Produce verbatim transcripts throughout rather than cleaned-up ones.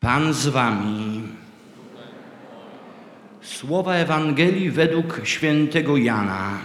Pan z wami. Słowa Ewangelii według świętego Jana.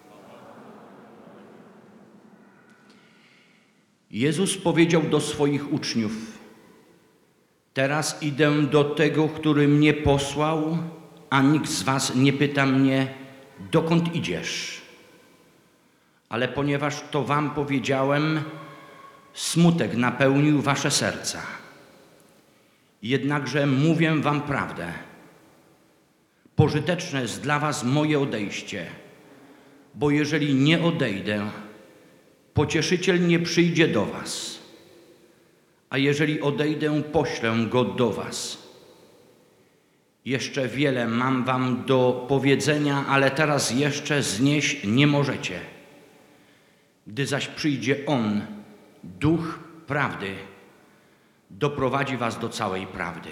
Jezus powiedział do swoich uczniów: teraz idę do tego, który mnie posłał, a nikt z was nie pyta mnie, dokąd idziesz. Ale ponieważ to wam powiedziałem, smutek napełnił wasze serca. Jednakże mówię wam prawdę. Pożyteczne jest dla was moje odejście, bo jeżeli nie odejdę, Pocieszyciel nie przyjdzie do was, a jeżeli odejdę, poślę go do was. Jeszcze wiele mam wam do powiedzenia, ale teraz jeszcze znieść nie możecie. Gdy zaś przyjdzie On, Duch Prawdy, doprowadzi was do całej prawdy.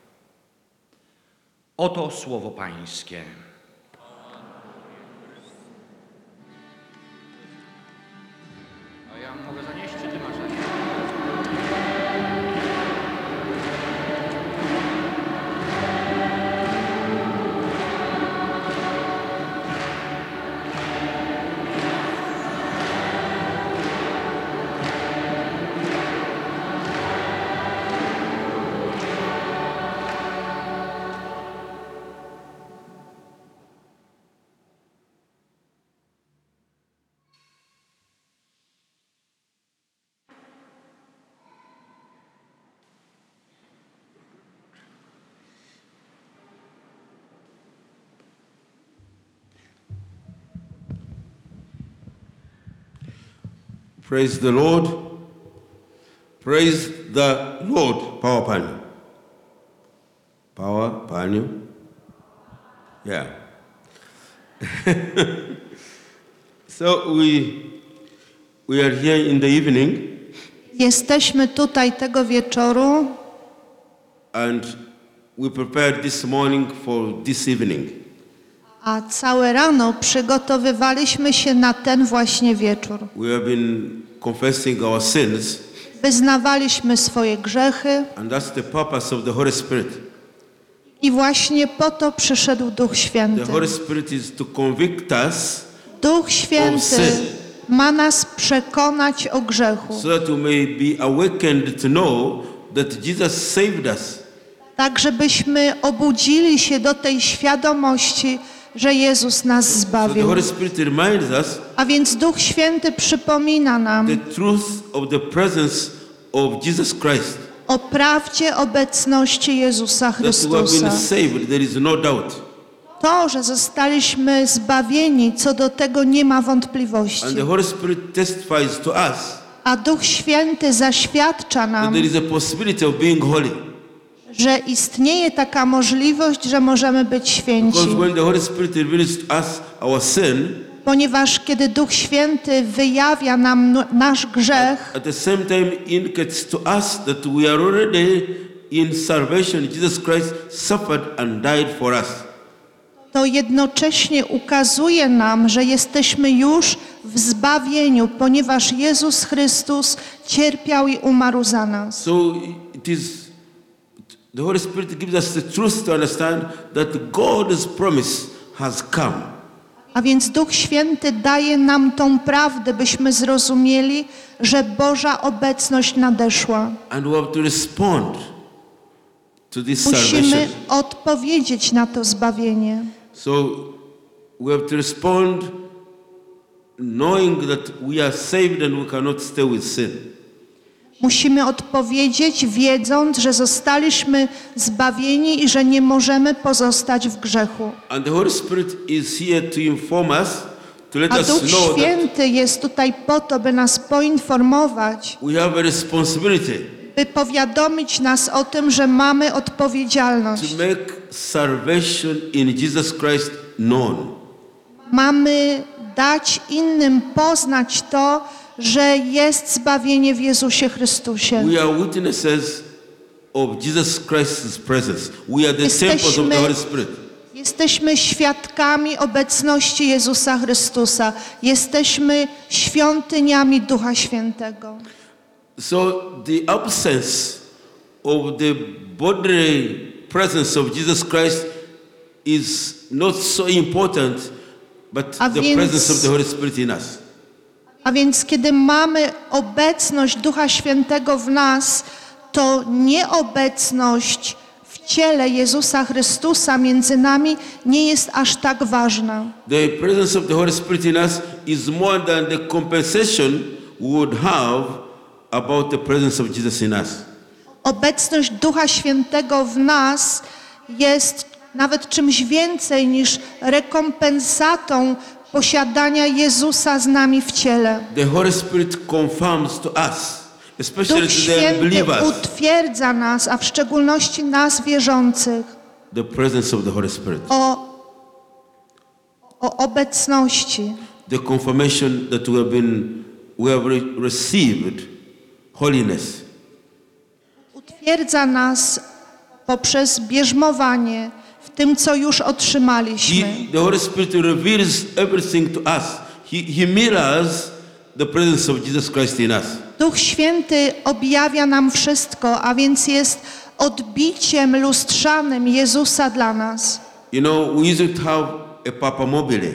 Oto słowo Pańskie. A ja mogę zanieść, czy ty masz zanieść? Praise the Lord. Praise the Lord. Power Paniu. Power Paniu. Yeah. So we we are here in the evening. Jesteśmy tutaj tego wieczoru. And we prepared this morning for this evening. A całe rano przygotowywaliśmy się na ten właśnie wieczór. We have been confessing our sins. Wyznawaliśmy swoje grzechy. And that's the purpose of the Holy Spirit. I właśnie po to przyszedł Duch Święty. The Holy Spirit is to convict us. Duch Święty ma nas przekonać o grzechu. So that we may be awakened to know that Jesus saved us. Tak, żebyśmy obudzili się do tej świadomości, że Jezus nas So the zbawił. Holy Spirit reminds us A więc Duch Święty przypomina nam the truth of the presence of Jesus Christ. o prawdzie obecności Jezusa That we have Chrystusa. been saved, there is no doubt. To, że zostaliśmy zbawieni, co do tego nie ma wątpliwości. And the Holy Spirit testifies to us A Duch Święty zaświadcza that nam, there is a possibility of being holy. że istnieje taka możliwość, że możemy być święci. Because when the Holy Spirit reveals to us our sin, Ponieważ kiedy Duch Święty wyjawia nam n- nasz grzech, at the same time indicates to us that we are already in salvation. Jesus Christ suffered and died for us. to jednocześnie ukazuje nam, że jesteśmy już w zbawieniu, ponieważ Jezus Chrystus cierpiał i umarł za nas. So it is the Holy Spirit gives us the truth to understand that God's promise has come. A więc Duch Święty daje nam tą prawdę, byśmy zrozumieli, że Boża obecność nadeszła. And we have to respond to this Musimy salvation. odpowiedzieć na to zbawienie. So we have to respond knowing that we are saved and we cannot stay with sin. Musimy odpowiedzieć, wiedząc, że zostaliśmy zbawieni i że nie możemy pozostać w grzechu. And the Holy Spirit is here to inform us, to let A us Duch know that Święty jest tutaj po to, by nas poinformować, we have a responsibility by powiadomić nas o tym, że mamy odpowiedzialność. to make salvation in Jesus Christ known. Mamy dać innym poznać to, że jest zbawienie w Jezusie Chrystusie. We are witnesses of Jesus Christ's presence. We are the temples of the Holy Spirit. Jesteśmy świadkami obecności Jezusa Chrystusa. Jesteśmy świątyniami Ducha Świętego. So the absence of the bodily presence of Jesus Christ is not so important, but A the więc- presence of the Holy Spirit in us. A więc kiedy mamy obecność Ducha Świętego w nas, to nieobecność w ciele Jezusa Chrystusa między nami nie jest aż tak ważna. The presence of the Holy Spirit in us is more than the compensation we would have about the presence of Jesus in us. Obecność Ducha Świętego w nas jest nawet czymś więcej niż rekompensatą posiadania Jezusa z nami w ciele. The Holy Spirit confirms to us, especially Duch to the Święty unbelievers, utwierdza nas, a w szczególności nas wierzących, the presence of the Holy Spirit. o, o obecności. The confirmation that we have been, we have re- received holiness. Utwierdza nas poprzez bierzmowanie w tym, co już otrzymaliśmy. He, the Holy Spirit reveals everything to us. He, he mirrors the presence of Jesus Christ in us. Duch Święty objawia nam wszystko, a więc jest odbiciem lustrzanym Jezusa dla nas. You know, we used to have a Papa Mobile,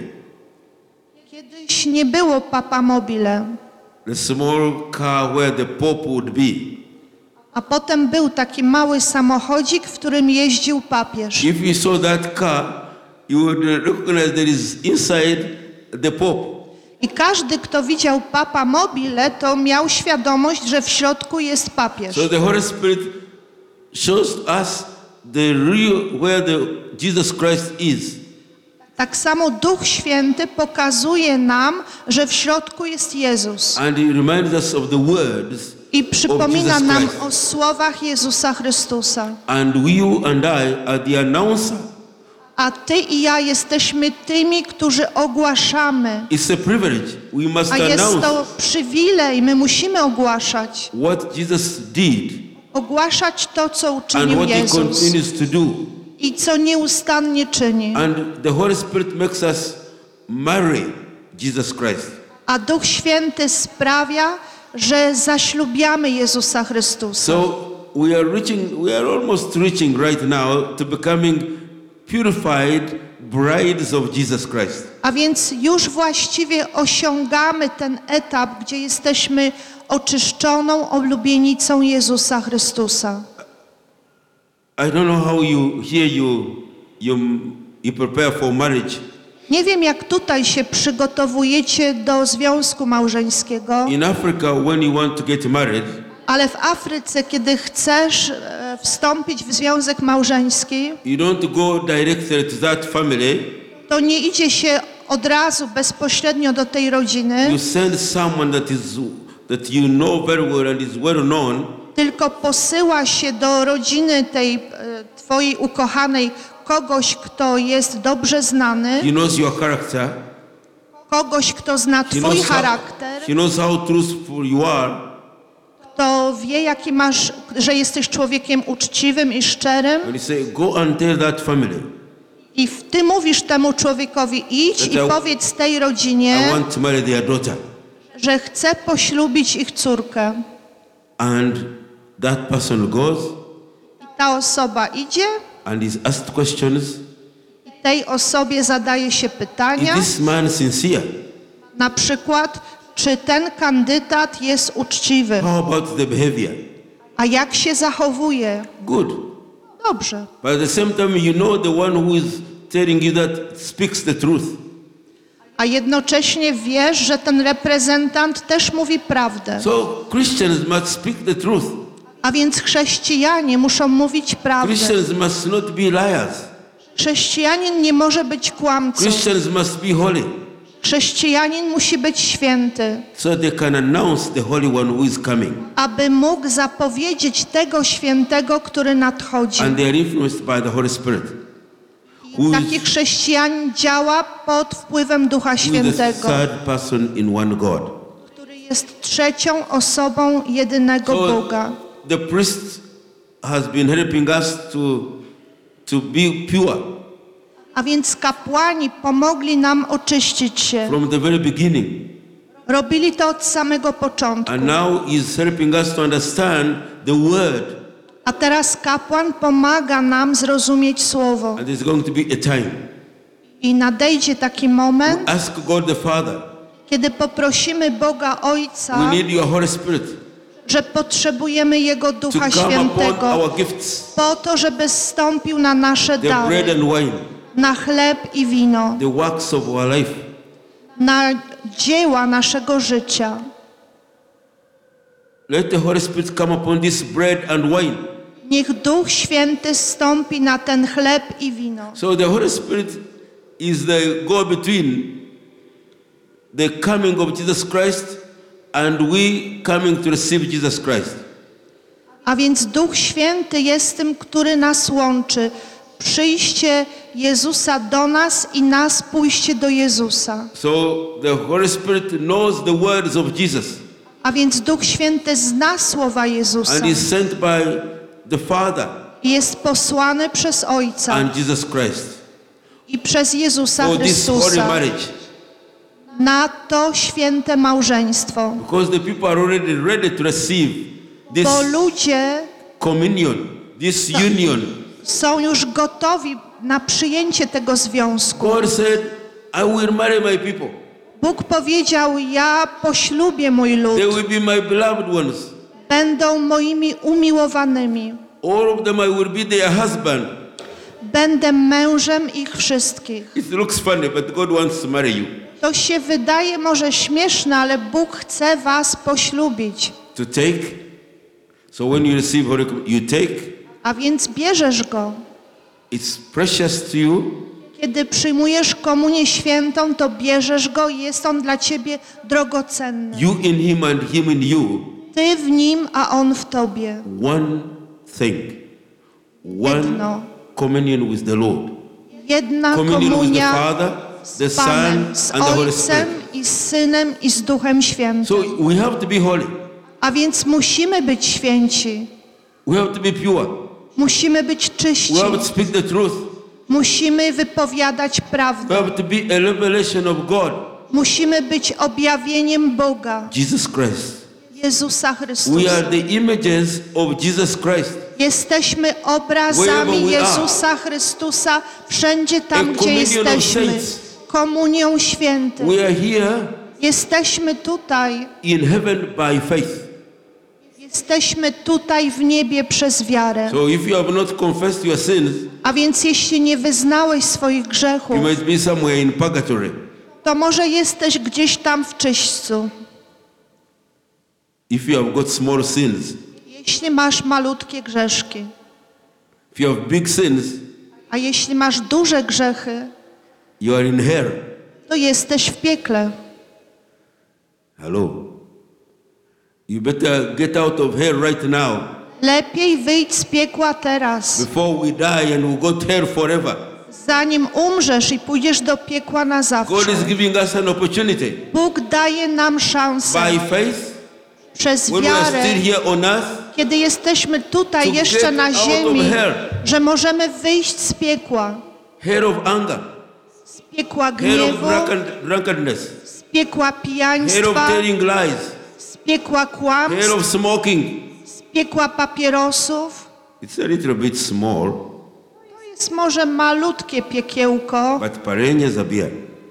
Kiedyś nie było Papa Mobile, a small car where the Pope would be. a potem był taki mały samochodzik, w którym jeździł papież. If you saw that car, you would recognize there is inside the Pope. I każdy, kto widział Papa Mobile, to miał świadomość, że w środku jest papież. So the Holy Spirit shows us the real where the Jesus Christ is. Tak samo Duch Święty pokazuje nam, że w środku jest Jezus. And he reminds us of the words I of przypomina Jesus nam Christ. o słowach Jezusa Chrystusa. And we, you and I are the announcer. A ty i ja jesteśmy tymi, którzy ogłaszamy. It's a privilege. We must A jest announce to przywilej, my musimy ogłaszać. what Jesus did Ogłaszać to, co and uczynił what he Jezus continues to do. i co nieustannie czyni. And the Holy Spirit makes us marry Jesus Christ. A Duch Święty sprawia, że zaślubiamy Jezusa Chrystusa. So we are reaching, we are almost reaching right now to becoming purified brides of Jesus Christ. A więc już właściwie osiągamy ten etap, gdzie jesteśmy oczyszczoną oblubienicą Jezusa Chrystusa. I don't know how you here you you you prepare for marriage. Nie wiem, jak tutaj się przygotowujecie do związku małżeńskiego, In Africa, when you want to get married, ale w Afryce, kiedy chcesz e, wstąpić w związek małżeński, you don't go directly to that family. to nie idzie się od razu bezpośrednio do tej rodziny, You send someone that is that you know very well and is well known, tylko posyła się do rodziny tej e, twojej ukochanej kogoś, kto jest dobrze znany, he knows your character, kogoś, kto zna he twój knows how, charakter, he knows how truthful you are, kto wie, jaki masz, że jesteś człowiekiem uczciwym i szczerym, and you say, go and tell that family, i w- ty mówisz temu człowiekowi, idź i That I- powiedz tej rodzinie, I want to marry their daughter. że chcę poślubić ich córkę. And that person goes I ta osoba idzie and is asked questions. i tej osobie zadaje się Is pytania, this man sincere? na przykład, czy ten kandydat jest uczciwy, How about the behavior? a jak się zachowuje. Good. Dobrze. But at the same time, you know the one who is telling you that speaks the truth. A jednocześnie wiesz, że ten reprezentant też mówi prawdę. So Christians must speak the truth. A więc chrześcijanie muszą mówić prawdę. Christians must not be liars. Chrześcijanin nie może być kłamcą. Christians must be holy. Chrześcijanin musi być święty, So they can announce the Holy One who is coming. aby mógł zapowiedzieć tego świętego, który nadchodzi. And they are influenced by the Holy Spirit. Who Taki is, chrześcijanin działa pod wpływem Ducha who is the Świętego, third person in one God. który jest trzecią osobą jedynego So Boga. the priest has been helping us to, to be pure A więc kapłani pomogli nam oczyścić się. from the very beginning. Robili to od samego początku. And now he's helping us to understand the word A teraz kapłan pomaga nam zrozumieć słowo. And there's going to be a time. I nadejdzie taki moment, Ask God the Father. kiedy poprosimy Boga Ojca, We need your Holy Spirit że potrzebujemy Jego to Ducha come upon Świętego our gifts, po to, żeby zstąpił na nasze the bread dary, and wine, na chleb i wino, the works of our life. na dzieła naszego życia. Let the Holy Spirit come upon this bread and wine. Niech Duch Święty zstąpi na ten chleb i wino. So the Holy Spirit is the go-between the coming of Jesus Christ and we coming to receive Jesus Christ. A więc Duch Święty jest tym, który nas łączy. Przyjście Jezusa do nas i nas pójście do Jezusa. So the Holy Spirit knows the words of Jesus A więc Duch Święty zna słowa Jezusa and is sent by the Father i jest posłany przez Ojca and Jesus Christ i przez Jezusa for this holy Chrystusa marriage. na to święte małżeństwo. Because the people are already ready to receive this Bo ludzie communion, this union. są już gotowi na przyjęcie tego związku. God said, I will marry my people. Bóg powiedział, ja poślubię mój lud, They will be my beloved ones. będą moimi umiłowanymi, All of them I will be their husband. będę mężem ich wszystkich. It looks funny, but God wants to marry you. To się wydaje może śmieszne, ale Bóg chce was poślubić. To take. So when you receive Holy Communion, you take. A więc bierzesz go. It's precious to you. Kiedy przyjmujesz komunię świętą, to bierzesz go i jest on dla ciebie drogocenny. You in Him and Him in you. Ty w nim, a on w tobie. One thing. One Jedno. communion with the Lord. Jedna Communion with the komunia Father, the z Son, Panem, z and the Holy Ojcem Spirit. i z Synem i z Duchem Świętym. So we have to be holy. A więc musimy być święci. We have to be pure. Musimy być czyści. We have to speak the truth. Musimy wypowiadać We prawdę. have to be a revelation of God, Musimy być objawieniem Boga, Jesus Christ. Jezusa We Chrystusa. are the images of Jesus Christ. Jesteśmy obrazami Wherever we are. Jezusa Chrystusa wszędzie tam, A gdzie communion of jesteśmy. saints. Komunią świętym. We are here Jesteśmy tutaj. in heaven by faith. Jesteśmy tutaj w niebie przez wiarę. So if you have not confessed your sins, A więc jeśli nie wyznałeś swoich grzechów, you might be somewhere in purgatory. to może jesteś gdzieś tam w czyśćcu. If you have got small sins, Jeśli masz malutkie grzeszki, if you have big sins, a jeśli masz duże grzechy, you are in hell. to jesteś w piekle. Hello. You better get out of hell right now Lepiej wyjdź z piekła teraz, before we die and we go to hell forever. zanim umrzesz i pójdziesz do piekła na God zawsze. is giving us an opportunity Bóg daje nam szansę by faith przez when we are wiarę, still here on earth kiedy jesteśmy tutaj to jeszcze get na out of ziemi, hell. że możemy wyjść z piekła, hell of anger, z piekła hell of gniewu, drunkard, drunkardness, z piekła hell of pijaństwa, telling lies, z piekła hell kłamstw, of smoking. z piekła papierosów. It's a little bit small, To jest może malutkie piekiełko, but palenie zabija.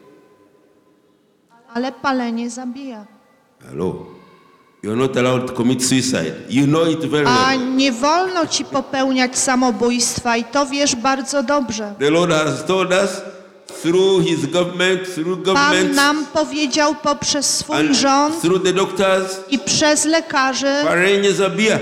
ale palenie zabija. Hello. You're not allowed to commit suicide. You know it very A well. nie wolno ci popełniać samobójstwa i to wiesz bardzo dobrze. The Lord has told us through His government, through Pan government, nam powiedział poprzez swój and rząd through the doctors, i przez lekarzy, palenie zabija.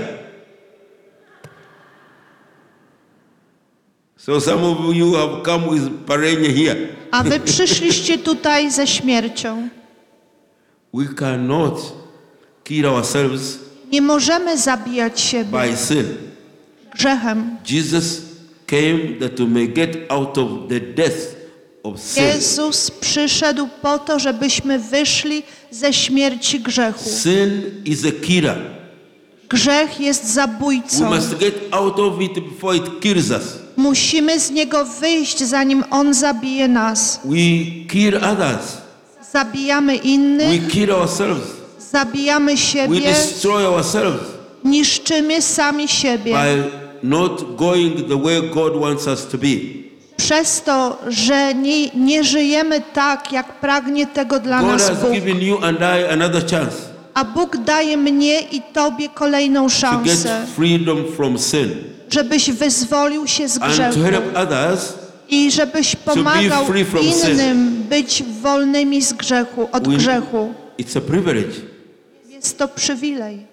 So some of you have come with palenie here. a wy przyszliście tutaj ze śmiercią. We cannot kill ourselves Nie możemy zabijać siebie by sin. grzechem. Jesus came that we may get out of the death of sin. Jezus przyszedł po to, żebyśmy wyszli ze śmierci grzechu. Sin is a killer. Grzech jest We zabójcą. must get out of it before it kills us. Musimy z niego wyjść, zanim on zabije nas. We kill others. Zabijamy We innych, kill ourselves. zabijamy We siebie, destroy ourselves niszczymy sami siebie by not going the way God wants us to be. Przez to, że nie, nie żyjemy tak, jak pragnie tego dla God nas has Bóg. given you and I another chance A Bóg daje mnie i Tobie kolejną to get szansę, freedom from sin żebyś wyzwolił się z and to grzechu help others. i żebyś pomagał free from sin. innym być wolnymi z grzechu, od We- grzechu. It's a privilege. Jest to przywilej.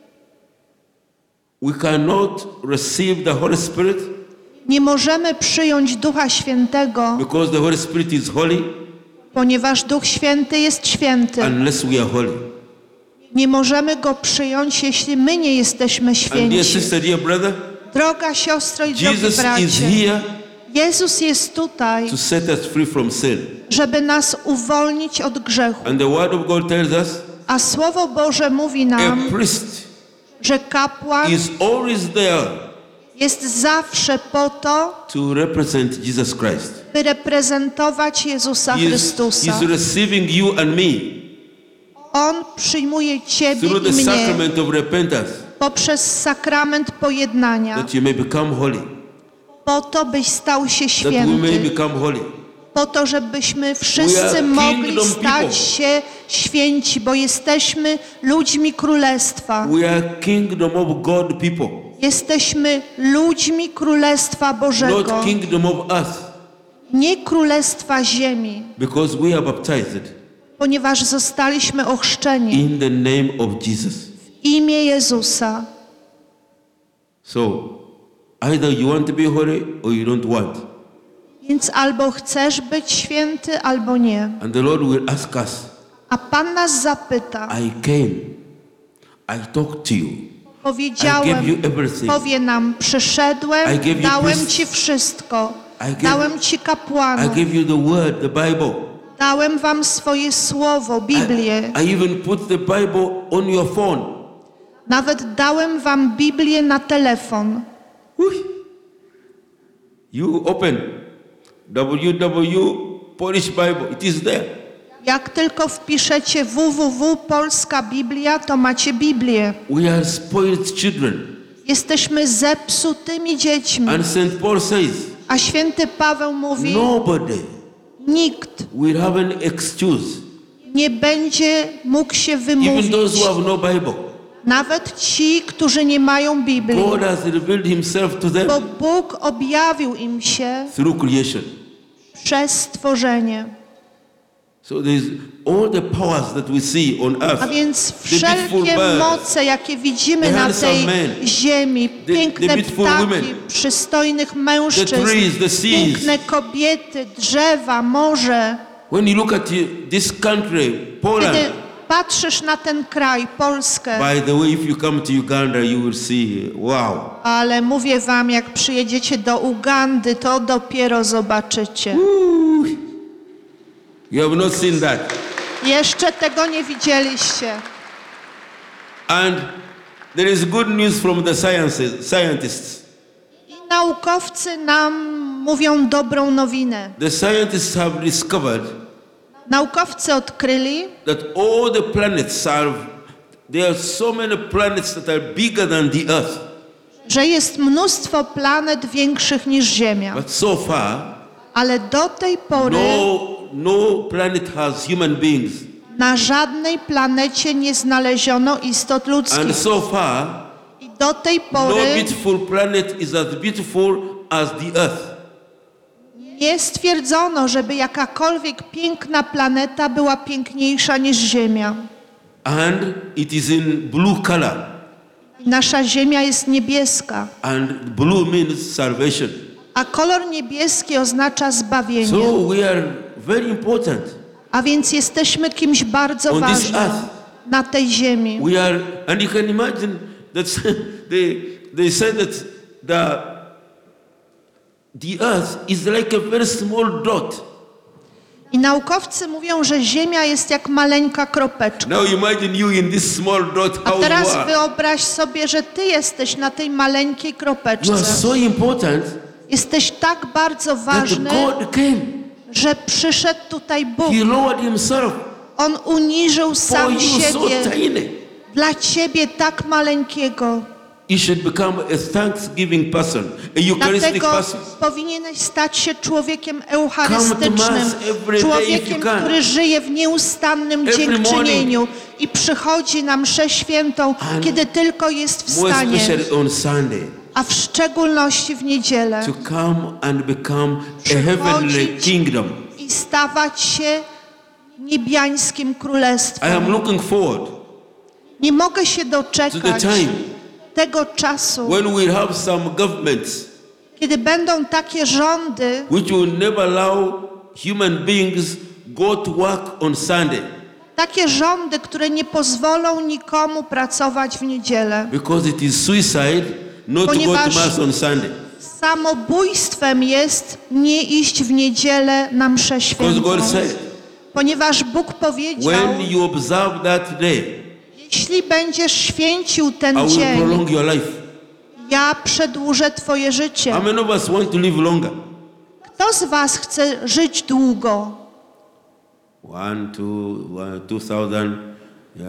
We cannot receive the Holy Spirit Nie możemy przyjąć Ducha Świętego, because the Holy Spirit is holy ponieważ Duch Święty jest święty. unless we are holy. Nie możemy Go przyjąć, jeśli my nie jesteśmy And dear święci. sister, dear brother, Droga siostro i drogi Jesus is bracie, here Jezus jest tutaj, to set us free from sin. żeby nas uwolnić od grzechu. And the Word of God tells us A Słowo Boże mówi nam, a priest że kapłan is always there jest zawsze po to, to represent Jesus Christ. by reprezentować Jezusa He is, Chrystusa. he's receiving you and me On przyjmuje Ciebie through the i mnie sacrament of repentance poprzez sakrament pojednania, that you may become holy, po to, byś stał się that we may święty, become holy. po to, żebyśmy We wszyscy are mogli kingdom people. stać się święci, bo jesteśmy ludźmi Królestwa. We are kingdom of God people, Jesteśmy ludźmi Królestwa Bożego, not kingdom of us, nie Królestwa Ziemi, because we are baptized ponieważ zostaliśmy ochrzczeni in the name of Jesus. w imię Jezusa. So, either you want to be holy or you don't want. Więc albo chcesz być święty, albo nie. And the Lord will ask us, A Pan nas zapyta, I came, I talked to you, I powiedziałem, gave you everything. powie nam, przyszedłem, I gave you dałem priests. Ci wszystko, I gave- dałem Ci I kapłanów, gave you the word, the Bible. dałem Wam swoje słowo, Biblię, I, I even put the Bible on your phone. nawet dałem Wam Biblię na telefon. Whoosh. You open w w w Polish Bible, it is there. Jak tylko wpiszecie w w w Polska Biblia, to macie Biblię. We are spoiled children. Jesteśmy zepsutymi dziećmi. And Saint Paul says, A święty Paweł mówi, nobody nikt will have an excuse. nie będzie mógł się Even wymówić. those who have no Bible. Nawet ci, którzy nie mają Biblii. God has revealed himself to them Bo Bóg objawił im się through creation. przez stworzenie. So there's all the powers that we see on earth. A więc The beautiful wszelkie birds, moce, jakie widzimy the na handsome tej men, ziemi, the piękne beautiful ptaki, women, przystojnych mężczyzn, trees, the seas. piękne kobiety, drzewa, morze. When you look at you- this country, Poland, Kiedy patrzysz na ten kraj, Polskę, by the way, if you come to Uganda, you will see, wow. ale mówię wam, jak przyjedziecie do Ugandy, to dopiero zobaczycie. You have not seen that. Jeszcze tego nie widzieliście. And there is good news from the sciences, scientists. I naukowcy nam mówią dobrą nowinę. The scientists have discovered Naukowcy odkryli, that all the planets are, there are so many planets that are bigger than the Earth. że jest mnóstwo planet większych niż Ziemia. But so far, Ale do tej pory no, no planet has human beings. na żadnej planecie nie znaleziono istot And ludzkich. so far, I do tej no pory beautiful planet is as beautiful as the Earth. nie stwierdzono, żeby jakakolwiek piękna planeta była piękniejsza niż Ziemia. And it is in blue color. Nasza Ziemia jest niebieska, And blue means salvation. a kolor niebieski oznacza zbawienie. So we are very important. A więc jesteśmy kimś bardzo On this ważnym earth. na tej ziemi. We are, and you can imagine that they, they said that the, the earth is like a very small dot. I naukowcy mówią, że Ziemia jest jak maleńka kropeczka. Now imagine you in this small dot, A how you teraz are. wyobraź sobie, że ty jesteś na tej maleńkiej You kropeczce. are so important Jesteś tak bardzo that ważny, God came. że przyszedł tutaj Bóg. He lowered himself On uniżył for sam you so siebie tiny. dla ciebie tak maleńkiego. you should become a thanksgiving person, a Eucharistic Dlatego person. powinieneś stać się człowiekiem Come to eucharystycznym, mass every day if człowiekiem, you can. który żyje w nieustannym Every dziękczynieniu i przychodzi na mszę świętą, And kiedy tylko jest w More stanie, especially on Sunday, a w szczególności w niedzielę, to come and become a heavenly Przychodzić kingdom. i stawać się niebiańskim I am królestwem. looking forward Nie mogę się to the doczekać time tego czasu, when we have some governments kiedy będą takie rządy, which will never allow human beings go to work on Sunday takie rządy, które nie pozwolą nikomu pracować w niedzielę. because it is suicide not to go to Ponieważ- mass on Sunday. Samobójstwem jest nie iść w niedzielę na mszę Because świętą. God said, Ponieważ Bóg powiedział, when you observe that day, jeśli będziesz święcił I ten will dzień, prolong your life. ja przedłużę twoje How życie. many of us want to live longer? Kto z was chce żyć długo? One, two, one, two thousand. Uh,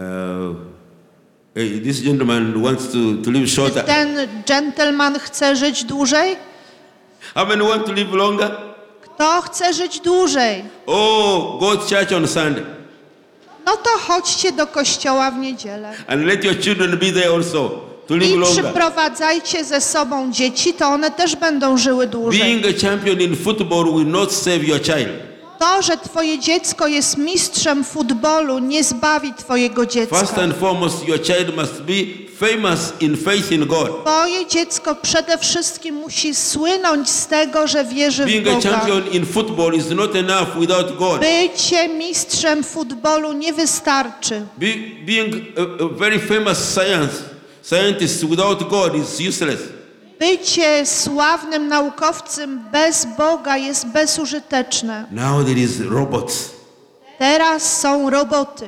hey, this gentleman wants to, to live shorter. Ten gentleman chce żyć dłużej? How many want to live longer? Kto chce żyć dłużej? Oh, go to church on Sunday No to chodźcie do kościoła w niedzielę. and let your children be there also to live I longer. przyprowadzajcie ze sobą dzieci, to one też będą żyły dłużej. Being a champion in football will not save your child. To, że twoje dziecko jest mistrzem futbolu, nie zbawi twojego First dziecka. and foremost, your child must be famous in faith in God. Twoje dziecko przede wszystkim musi słynąć z tego, że wierzy w Being a Boga. champion in football is not enough without God. Bycie mistrzem futbolu nie wystarczy. Be, being a, a very famous science scientist without God is useless. Bycie sławnym naukowcem bez Boga jest bezużyteczne. Now there is robots, Teraz są roboty.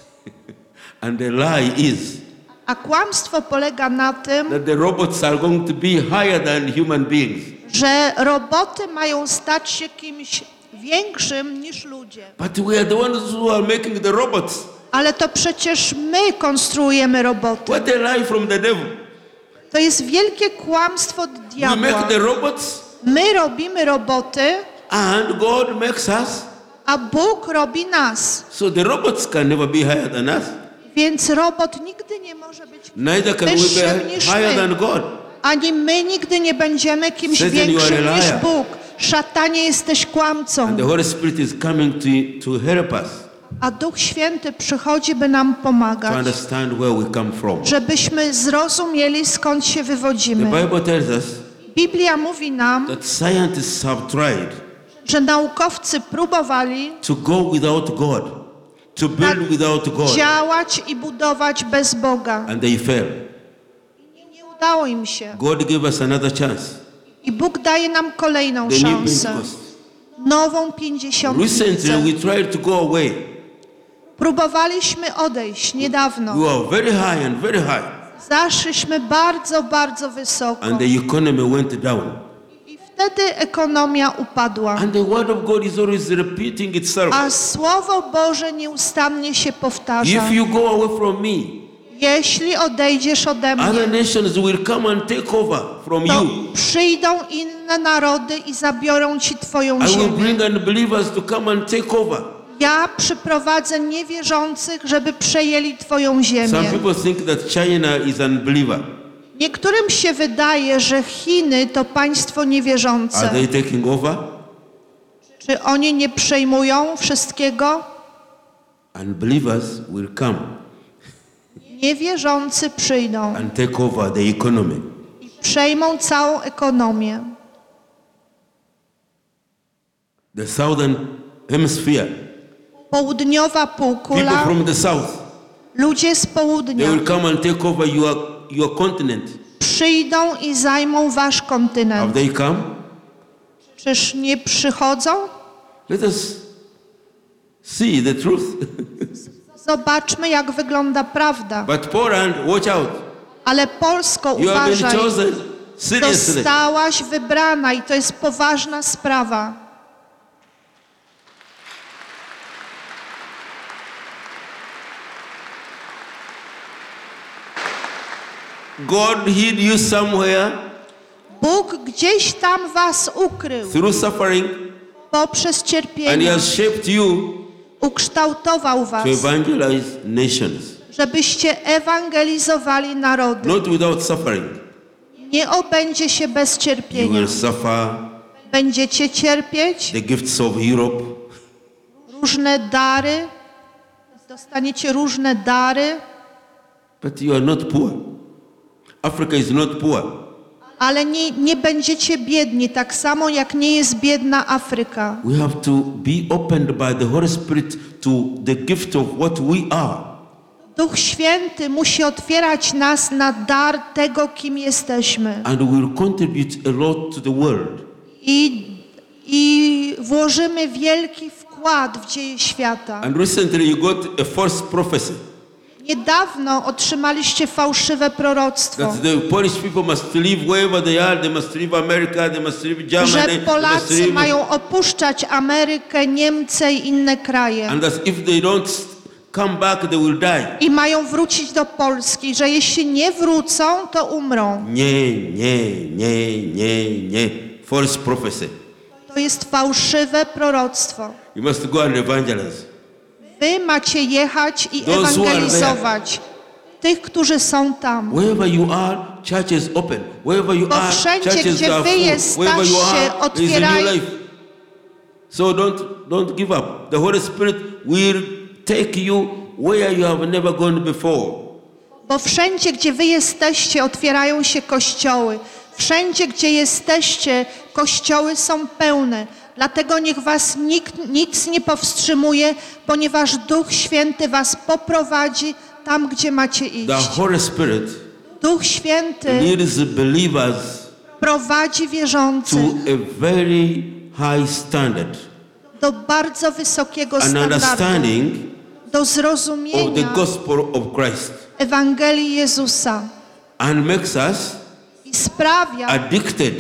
and the lie is A kłamstwo polega na tym, that the robots are going to be higher than human beings. że roboty mają stać się kimś większym niż ludzie. But we are the ones who are making the robots. Ale to przecież my konstruujemy roboty. What a lie from the devil. To jest wielkie kłamstwo od We make diabła. the robots, My robimy roboty, and God makes us. a Bóg robi nas. So the robots can never be higher than us. Więc robot nigdy nie może być Neither can we wyższym be niż higher my. than God. Ani my nigdy nie będziemy kimś Satan, you are większym a niż liar. Bóg. Szatanie, jesteś kłamcą. And the Holy Spirit is coming to, to help us A Duch Święty przychodzi, by nam to pomagać. understand where we come from. Żebyśmy zrozumieli, skąd się The wywodzimy. Bible tells us Biblia mówi nam, that scientists have tried że naukowcy próbowali to go without God, to build without God, działać i budować bez Boga. and they failed. I nie udało im się. God gave us another chance. I Bóg daje nam kolejną The new szansę. Pentecost. Nową pięćdziesiątnicę. Recently, we tried to go away. Próbowaliśmy odejść niedawno. We were very high and very high, Zaszliśmy bardzo, bardzo wysoko. and the economy went down. I wtedy ekonomia upadła. And the word of God is always repeating itself. A Słowo Boże nieustannie się powtarza. If you go away from me, Jeśli odejdziesz ode other mnie, nations will come and take over from to you. przyjdą inne narody i zabiorą ci twoją I will ziemię. bring unbelievers to come and take over. Ja przyprowadzę niewierzących, żeby przejęli twoją Some ziemię. people think that China is unbeliever. Niektórym się wydaje, że Chiny to państwo Are niewierzące. they taking over? Czy oni nie przejmują wszystkiego? Unbelievers will come Niewierzący przyjdą and take over the economy. i przejmą całą ekonomię. The southern hemisphere, Południowa people półkula, from the south, ludzie z they południa will come and take over your, your continent. przyjdą i zajmą wasz Have kontynent. they come? Czyż nie przychodzą? Let us see the truth. Zobaczmy, jak wygląda prawda. But Poland, watch out. Ale Polsko, You have been uważaj, chosen seriously. zostałaś wybrana i to jest poważna sprawa. God hid you somewhere Bóg gdzieś tam was ukrył through suffering, poprzez and He cierpienie, has shaped you ukształtował was, to evangelize nations. żebyście ewangelizowali narody. Not without suffering. Nie obędzie się bez You cierpienia. will suffer Będziecie cierpieć the gifts of Europe, różne dary, dostaniecie różne dary, but you are not poor. Africa is not poor. ale nie, nie będziecie biedni, tak samo jak nie jest biedna Afryka. We have to be opened by the Holy Spirit to the gift of what we are. Duch Święty musi otwierać nas na dar tego, kim jesteśmy. And we will contribute a lot to the world. I, i włożymy wielki wkład w dzieje świata. And recently you got a false prophecy Niedawno otrzymaliście fałszywe proroctwo, that the Polish people must leave wherever they are, they must leave America, they must leave Germany, że they must Polacy leave, mają opuszczać Amerykę, Niemcy i inne kraje. and that if they don't come back, they will die. I mają wrócić do Polski, że jeśli nie wrócą, to umrą. Nie, nie, nie, nie, nie. False prophecy. To jest fałszywe proroctwo. You must go and evangelize. Wy macie jechać i Those who are ewangelizować tych, którzy są tam. Wherever you are, church is open. Wherever you Bo are, wszędzie, churches gdzie are wy full. Wherever you jesteście, are, there is a otwieraj- new life. So don't don't give up. The Holy Spirit will take you where you have never gone before. Bo wszędzie, gdzie wy jesteście, otwierają się kościoły. Wszędzie, gdzie jesteście, kościoły są pełne. Dlatego niech was nikt, nic nie powstrzymuje, ponieważ Duch Święty was poprowadzi tam, gdzie macie The iść. Holy Spirit Duch Święty leads believers prowadzi to wierzących a very high standard do bardzo wysokiego and standardu, understanding do of the zrozumienia gospel of Christ, Ewangelii Jezusa and makes us i sprawia, addicted.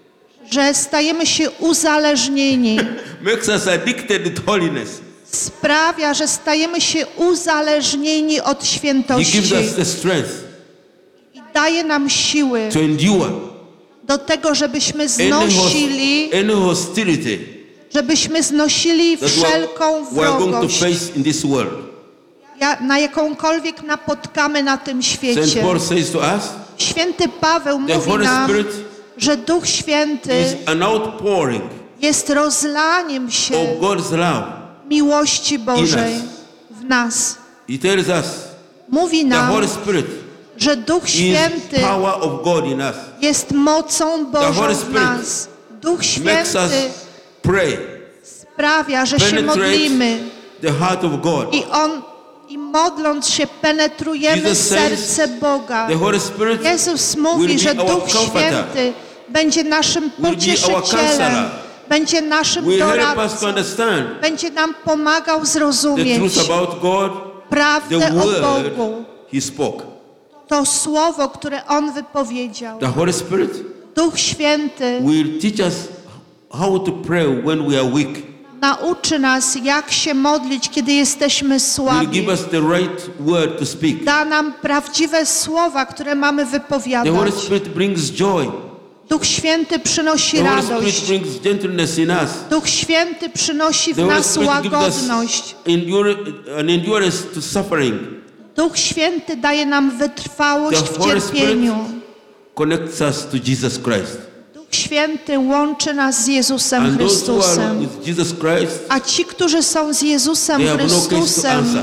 że stajemy się uzależnieni. Makes us addicted to holiness. Sprawia, że stajemy się uzależnieni od He świętości gives us the strength i daje nam siły to endure do tego, żebyśmy any, znosili, hos- any hostility żebyśmy znosili that we are, wszelką we are going to wrogość, face in this world. ja- na jakąkolwiek napotkamy na tym Saint świecie. Paul says to us, Święty Paweł the mówi Holy nam, Spirit że Duch Święty is an outpouring jest rozlaniem się of God's love. miłości Bożej In us. w nas. He tells us Mówi the nam, Holy Spirit że Duch is Święty power of God in us. jest mocą Bożą Holy w Spirit nas. Duch Makes Święty us pray, sprawia, że się penetrate modlimy the heart of God. i On i modląc się penetrujemy Jesus says serce Boga. the Holy Spirit Jezus will mówi, be że our Duch comforter. Święty będzie naszym Will be our pocieszycielem, counselor. będzie naszym will help us to doradcą, understand będzie nam pomagał the zrozumieć truth about God, prawdę the o word Bogu. He spoke. To słowo, które On wypowiedział. The Holy Spirit Duch Święty will teach us how to pray when we are weak. nauczy nas, jak się modlić, kiedy jesteśmy Will słabi. give us the right word to speak. Da nam prawdziwe słowa, które mamy The Holy wypowiadać. Spirit brings joy. Duch Święty przynosi The Holy Spirit radość. brings gentleness in us. Duch Święty przynosi w The Holy nas Spirit gives us łagodność. endure, an endurance to suffering. Duch Święty daje nam wytrwałość The w Holy cierpieniu. Connects us to Jesus Christ. Duch Święty łączy nas z Jezusem And those who are Chrystusem. with Jesus Christ, A ci, którzy są z Jezusem they have no case to Chrystusem, answer.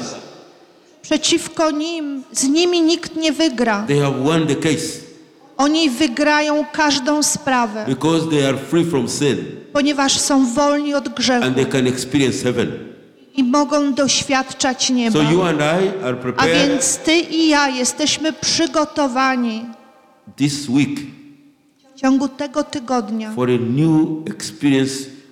przeciwko nim, z nimi nikt nie wygra. They have won the case Oni wygrają każdą sprawę, because they are free from sin ponieważ są wolni od grzechu and they can experience heaven. i mogą doświadczać nieba. So you and I are A prepared więc ty i ja jesteśmy przygotowani this week w ciągu tego tygodnia for a new experience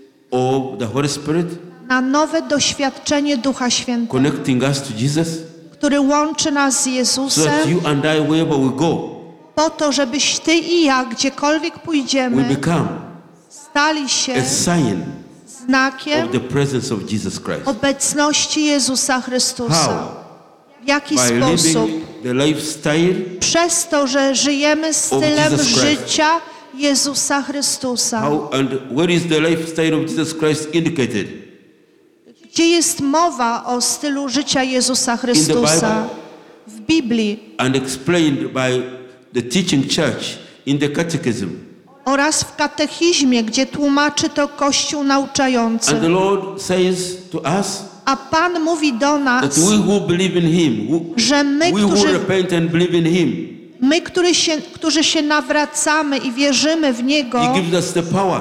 of the Holy Spirit na nowe doświadczenie Ducha Świętego, connecting us to Jesus, który łączy nas z so that Jezusem you and I, wherever we go, po to, żebyś ty i ja, gdziekolwiek we pójdziemy, become stali się a sign znakiem of the presence of Jesus Christ. obecności Jezusa Chrystusa. How? W jaki By sposób? living the lifestyle przez to, że żyjemy stylem Jesus Christ. życia Jezusa Chrystusa. How and where is the lifestyle of Jesus Christ indicated? Gdzie jest mowa o stylu życia Jezusa Chrystusa? Bible? W Biblii And explained by the teaching church in the catechism. oraz w katechizmie, gdzie tłumaczy to Kościół nauczający. And the Lord says to us A Pan mówi do that nas, we who believe in Him, who, że my, we who którzy, repent and believe in Him, my którzy, się, którzy się nawracamy i wierzymy w Niego, He gives us the power,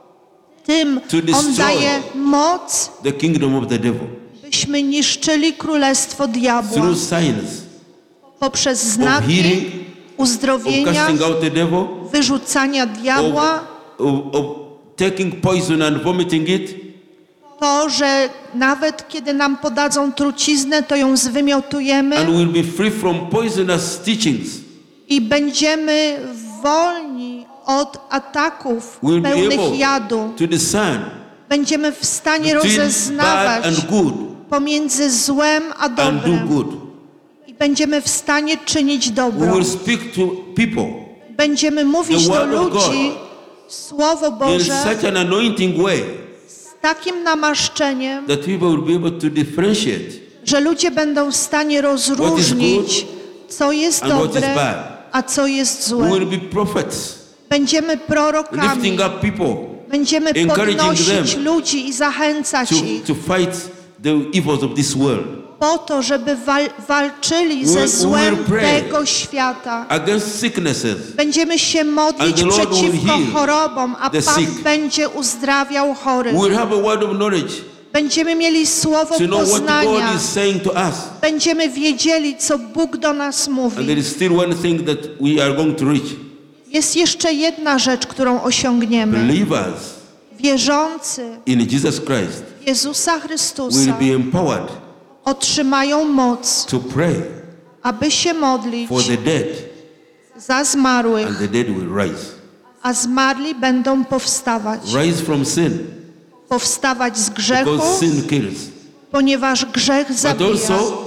tym to destroy On daje moc, the kingdom of the devil byśmy niszczyli królestwo diabła through signs poprzez of znaki healing, of uzdrowienia, casting out the devil, wyrzucania diabła, of, of, of taking poison and vomiting it, to, że nawet kiedy nam podadzą truciznę, to ją zwymiotujemy and we'll be free from poisonous teachings. i będziemy wolni od ataków We'll be pełnych able jadu. to discern Będziemy w stanie between rozeznawać bad and good pomiędzy złem a and do dobrem good. i będziemy w stanie czynić We dobro. will speak to people Będziemy mówić the do word of ludzi Słowo in Boże such an anointing way z takim namaszczeniem, that people will be able to differentiate że ludzie będą w stanie rozróżnić, co jest and what is dobre, bad. a co jest We złe. will be prophets, Będziemy prorokami, lifting up people będziemy encouraging podnosić them ludzi i zachęcać to, ich to fight the evils of this world, po to, żeby wal walczyli We- ze we złem will pray tego świata. against sicknesses. Będziemy się modlić And the Lord will przeciwko heal chorobom, a the Pan sick. będzie uzdrawiał chorych. We will have a word of knowledge Będziemy mieli słowo to know what God poznania. is saying to us. Będziemy wiedzieli, co Bóg do nas And there mówi. is still one thing that we are going to reach. Jest jeszcze jedna rzecz, którą osiągniemy. Believers Wierzący in Jesus Christ w Jezusa will Chrystusa be empowered otrzymają moc, to pray aby się modlić for the dead, za and zmarłych, the dead will rise. a zmarli będą powstawać. Rise from sin, Powstawać z grzechu, because sin kills. ponieważ grzech But zabija, also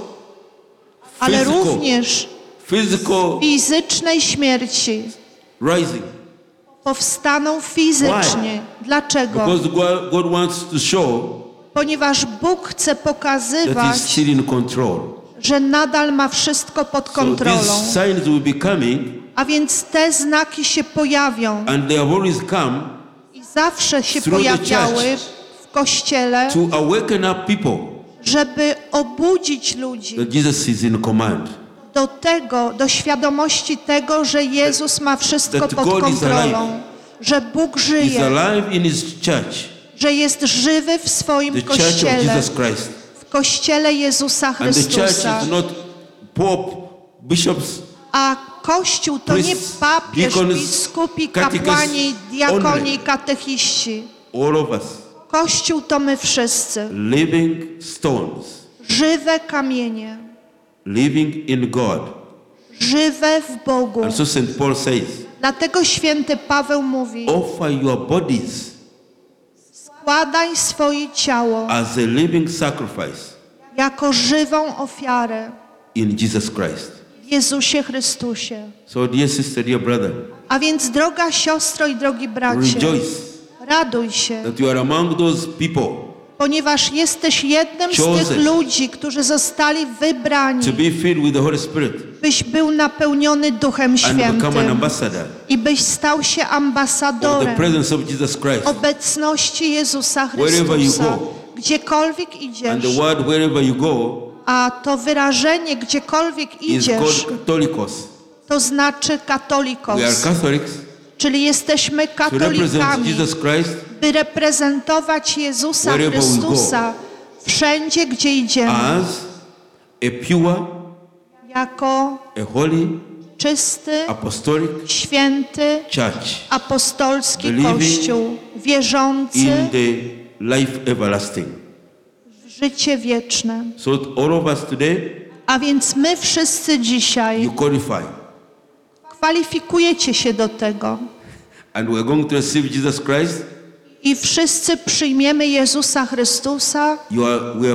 ale physical, również physical fizycznej śmierci. rising. Powstaną fizycznie. Dlaczego? Because God, God wants to show Ponieważ Bóg chce that He's pokazywać, still in control. że nadal ma wszystko pod So kontrolą. these signs will be coming, A więc te znaki się pojawią and they have always come i zawsze się Through the pojawiały church. w Kościele, to awaken up people żeby obudzić ludzi that Jesus is in command. do tego, do świadomości tego, że Jezus ma wszystko that pod God is kontrolą, alive. że Bóg He's żyje, alive in His church, że jest żywy w swoim the church of Kościele, Jesus Christ. w Kościele Jezusa And the church Chrystusa. is not pope, bishops, A Kościół to nie priests, papież, deacons, biskupi, catechists kapłani, diakoni only. i katechiści. all of us, Kościół to my wszyscy. living stones, Żywe kamienie, living in God. żywe w Bogu. And so Saint Paul says, Dlatego święty Paweł mówi, offer your bodies składaj swoje ciało as a living sacrifice jako żywą ofiarę in Jesus Christ. w Jezusie Chrystusie. So dear sister, dear brother, A więc droga siostro i drogi bracie, rejoice raduj się, that you are among those people ponieważ jesteś jednym z tych Chosen. ludzi, którzy zostali wybrani, to be filled with the Holy Spirit byś był napełniony Duchem and become an Świętym ambassador i byś stał się of the ambasadorem presence of Jesus Christ. obecności Jezusa Wherever you Chrystusa. go. Gdziekolwiek And idziesz, the word wherever you go a to wyrażenie gdziekolwiek is idziesz, called Catholicos. to znaczy katolikos, We are Catholics czyli jesteśmy to represent katolikami, Jesus Christ by reprezentować Jezusa Wherever we Chrystusa wszędzie, gdzie idziemy, as a pure, jako a holy, czysty, apostolic święty, church apostolski Believing Kościół, wierzący in the life everlasting. w życie wieczne. So all of us today, A więc my wszyscy dzisiaj you qualify. kwalifikujecie się do tego And we're going to receive Jesus Christ. i wszyscy przyjmiemy Jezusa Chrystusa. You are, we are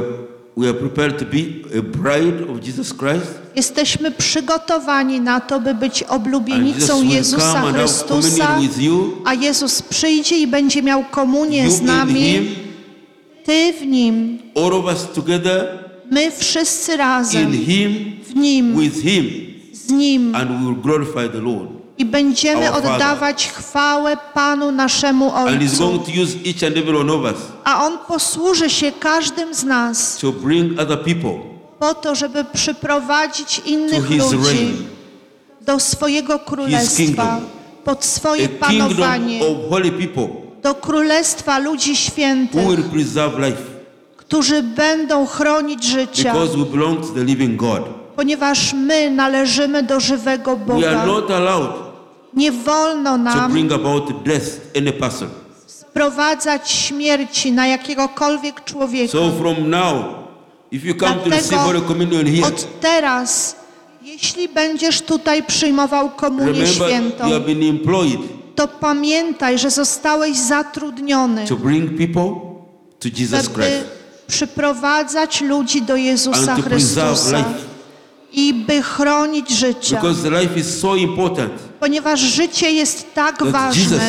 we are prepared to be a bride of Jesus Christ. Jesteśmy przygotowani na to, by być And Jesus oblubienicą will Jezusa come and have Chrystusa, communion with you. a Jezus przyjdzie i będzie miał komunię You z in nami. Him, Ty w Nim, all of us together my wszyscy in razem, Him, w Nim, with Him, z Nim and we will glorify the Lord. i będziemy Our Father. oddawać chwałę Panu naszemu And He's Ojcu. going to use each and every one of us A On posłuży się każdym z nas to bring other people po to, żeby przyprowadzić to innych His ludzi reign, do swojego królestwa, kingdom. pod a swoje kingdom panowanie, of holy people do królestwa ludzi who świętych, will preserve life którzy będą chronić życia, because we belong to the living God. ponieważ my należymy do żywego We Boga. are not allowed Nie wolno to nam bring about death any person. sprowadzać śmierci na jakiegokolwiek człowieka. So from now, if you come to receive Holy Communion Dlatego here, od teraz, jeśli będziesz tutaj przyjmował komunię remember świętą, you have been employed to pamiętaj, że zostałeś zatrudniony, to bring people to Jesus żeby Christ przyprowadzać ludzi do Jezusa and to preserve Chrystusa life. i by chronić życia. Because the life is so important Ponieważ życie jest tak that ważne, Jesus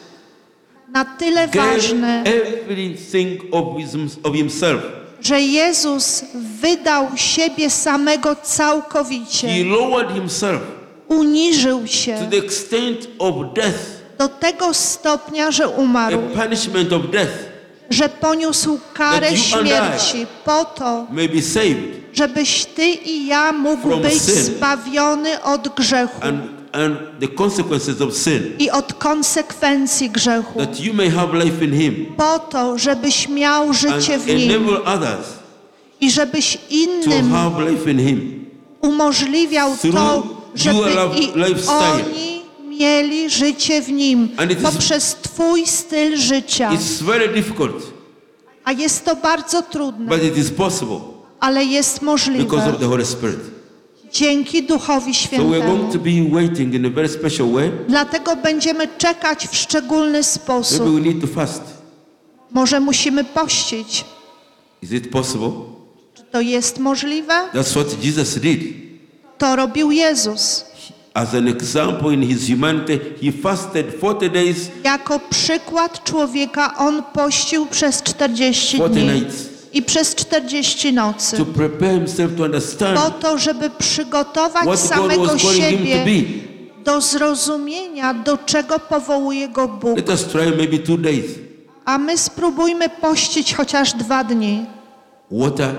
na tyle gave ważne, everything of, his, of himself. że Jezus wydał siebie samego całkowicie. He lowered himself Uniżył się to the extent of death, do tego stopnia, że a umarł, punishment of death, że poniósł karę That you and śmierci po to, may be saved żebyś ty i ja mógł From być sin. zbawiony od grzechu and, and the consequences of sin, i od konsekwencji grzechu, that you may have life in him po to, żebyś miał and życie w Nim enable others i żebyś to innym have life in him. umożliwiał Through to, żeby your i lifestyle. oni mieli życie w Nim And it is- poprzez Twój styl życia. It's very difficult, A jest to bardzo trudne, but it is possible ale jest because możliwe of the Holy Spirit. dzięki Duchowi So we're going Świętemu. to be waiting in a very special way. Dlatego będziemy czekać w szczególny Maybe sposób. we need to fast. Może musimy pościć. Is it possible? Czy to jest możliwe? That's what Jesus did. To robił Jezus. As an example in his humanity, he fasted forty days, Jako przykład człowieka on pościł przez czterdzieści forty dni nights i przez czterdzieści nocy. to prepare himself to Po understand to, żeby przygotować what God samego was calling him to siebie be. do zrozumienia, do czego powołuje go Bóg. Let us try maybe two days. A my spróbujmy pościć chociaż dwa dni Water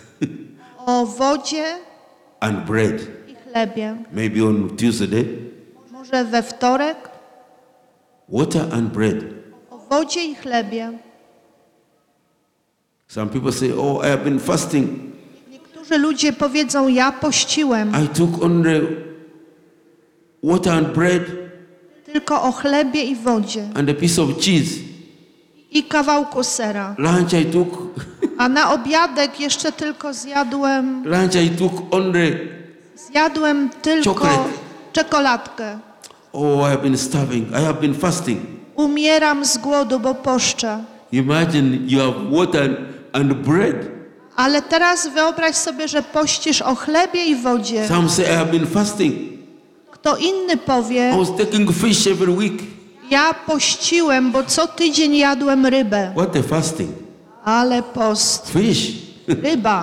o wodzie and bread. i chlebie. Maybe on Tuesday. Może we wtorek Water and bread. o wodzie i chlebie. Some people say, oh, I have been fasting. Niektórzy ludzie powiedzą, ja pościłem I took only water and bread tylko o chlebie i wodzie and a piece of cheese. i kawałku sera. Lunch I took, A na obiadek jeszcze tylko zjadłem, lunch I took only, zjadłem tylko Chocolate. czekoladkę. oh, I have been starving. I have been fasting. Umieram z głodu, bo poszczę. Imagine you have water and bread. Ale teraz wyobraź sobie, że pościsz o chlebie i wodzie. Some say I have been fasting. Kto inny powie, I was taking fish every week. ja pościłem, bo co tydzień jadłem rybę. What a fasting. Ale post, Fish. ryba.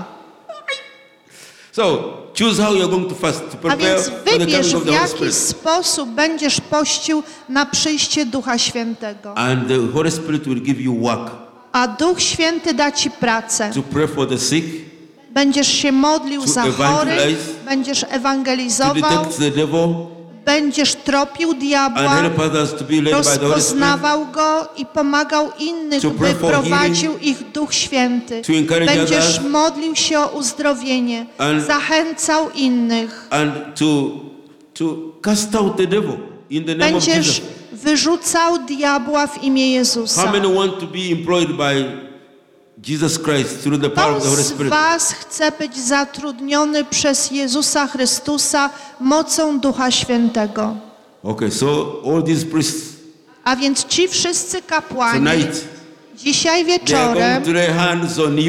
So choose how you're going to fast to A prepare więc for the wybierz, coming of w the Holy jaki Spirit. sposób będziesz pościł na przyjście Ducha Świętego. And the Holy Spirit will give you work A Duch Święty da ci pracę. to pray for the sick, Będziesz się modlił To za chorych, evangelize, będziesz to ewangelizował, detect the devil, będziesz tropił and diabła, help others to be led by the Holy Spirit, rozpoznawał go i pomagał innych, To by pray for prowadził ich Duch Święty. to encourage Będziesz others, modlił się o uzdrowienie, and- zachęcał innych. and to, to cast out the devil in the name of Będziesz Jesus. wyrzucał diabła w imię Jezusa. How many want to be employed by Jesus Christ through the power Kto of the Holy z Spirit? was chce być zatrudniony przez Jezusa Chrystusa mocą Ducha Świętego? Okay, so all these priests A więc ci wszyscy kapłani tonight, dzisiaj they are wieczorem going to lay hands on you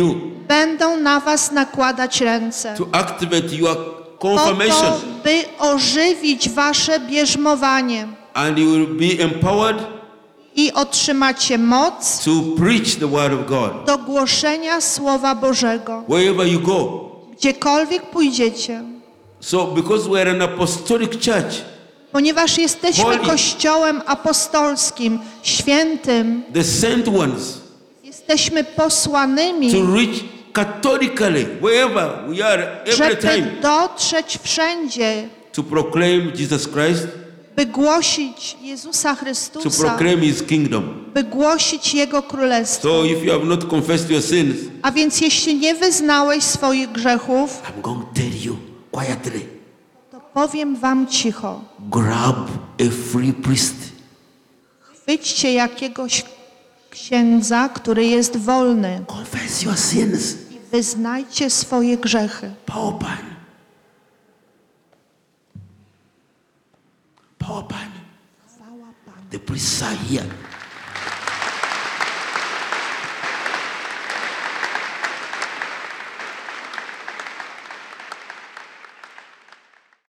będą na was nakładać ręce. to activate your Po confirmation, to, by ożywić wasze bierzmowanie and you will be empowered i otrzymacie moc to preach the word of God. do głoszenia Słowa Bożego. Wherever you go. Gdziekolwiek pójdziecie. So because we are an apostolic church, Ponieważ jesteśmy Holy. Kościołem apostolskim, świętym, the sent ones, jesteśmy posłanymi, to reach catholically, wherever we are, every żeby time, dotrzeć wszędzie, to proclaim Jesus Christ, by głosić Jezusa to Chrystusa, proclaim His kingdom. by głosić Jego Królestwo. So if you have not confessed your sins, A więc jeśli nie wyznałeś swoich grzechów, I'm going to tell you quietly, to powiem wam cicho. grab a free priest. Chwyćcie jakiegoś księdza, który jest wolny Confess your sins. i wyznajcie swoje grzechy. Power pan. Power pan. The priests are here.